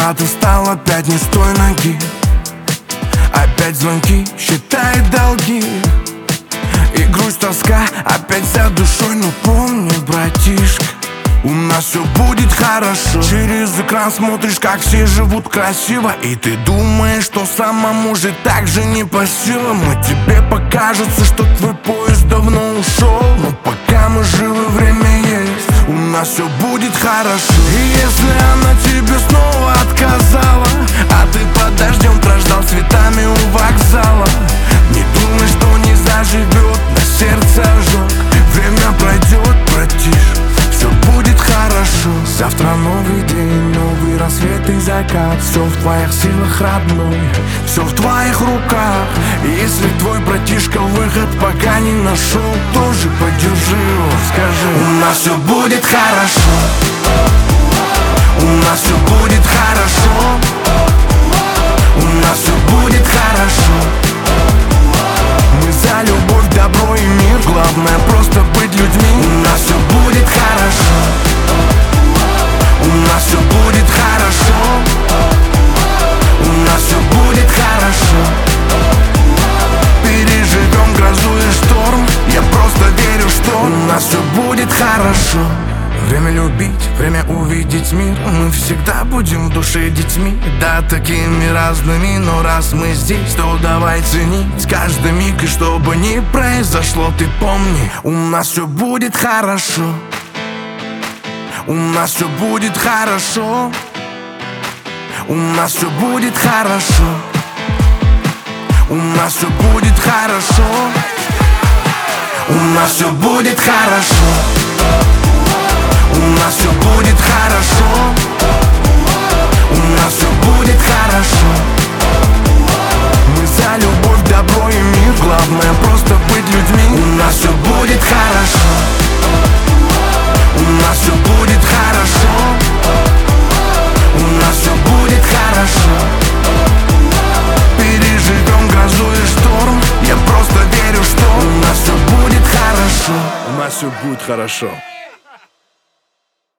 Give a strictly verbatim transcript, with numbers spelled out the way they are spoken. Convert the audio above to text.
ты встал опять не с той ноги. Опять звонки, считай долги. И грусть, тоска опять за душой. Но помни, братишка, у нас все будет хорошо. Через экран смотришь, как все живут красиво, и ты думаешь, что самому же так же не по силам. Но тебе покажется, что твой поезд давно ушел. Но пока мы живы, время есть, у нас все будет хорошо. И если она тебе снова отказала, а ты под дождем прождал цветами у вокзала, не думай, что не заживет, на сердце ожог. Время пройдет, братишка, все будет хорошо. Завтра новый день, новый рассвет и закат. Все в твоих силах, родной, все в твоих руках. И если твой братишка выход пока не нашел, тоже поддержи его, скажи: у нас все будет хорошо. У нас все будет хорошо. У нас все будет хорошо. Мы за любовь, добро и мир. Главное просто быть людьми. У нас все будет хорошо. У нас все будет хорошо. У нас все будет хорошо. Переживем грозу и шторм. Я просто верю, что у нас все будет хорошо. Время любить, время увидеть мир. Мы всегда будем в душе детьми, да, такими разными. Но раз мы здесь, то давай ценить каждый миг. И что бы ни произошло, ты помни, у нас все будет хорошо. У нас все будет хорошо. У нас все будет хорошо. У нас все будет хорошо. У нас все будет хорошо. У нас все будет хорошо. У нас все будет хорошо. Мы за любовь, добро и мир. Главное просто быть людьми. У нас все будет хорошо. У нас все будет хорошо. У нас все будет хорошо. Переживем грозу и шторм. Я просто верю, что у нас все будет хорошо. У нас все будет хорошо.